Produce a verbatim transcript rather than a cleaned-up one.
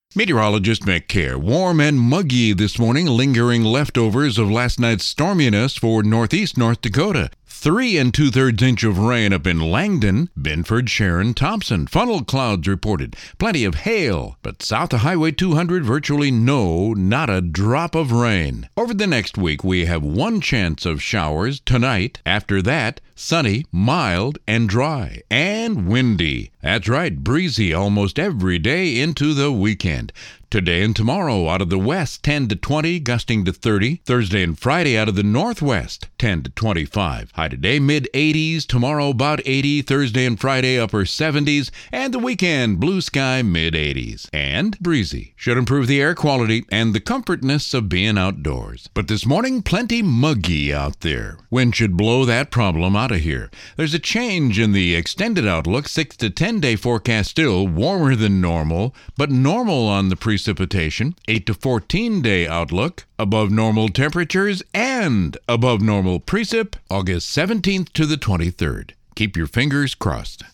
Meteorologist Mick Care. Warm and muggy this morning, lingering leftovers of last night's storminess for northeast North Dakota. Three and two-thirds inch of rain up in Langdon, Binford, Sharon, Thompson. Funnel clouds reported. Plenty of hail, but south of Highway two hundred, virtually no, not a drop of rain. Over the next week, we have one chance of showers tonight. After that, sunny, mild, and dry, and windy. That's right, breezy almost every day into the weekend. Today and tomorrow out of the west, ten to twenty, gusting to thirty. Thursday and Friday out of the northwest, ten to twenty-five. High today, mid eighties. Tomorrow, about eighty. Thursday and Friday, upper seventies. And the weekend, blue sky, mid eighties. And breezy. Should improve the air quality and the comfortness of being outdoors. But this morning, plenty muggy out there. Wind should blow that problem out of here. There's a change in the extended outlook. six to ten day forecast still warmer than normal, but normal on the pre precipitation. eight to fourteen day outlook, above normal temperatures and above normal precip, August seventeenth to the twenty-third. Keep your fingers crossed.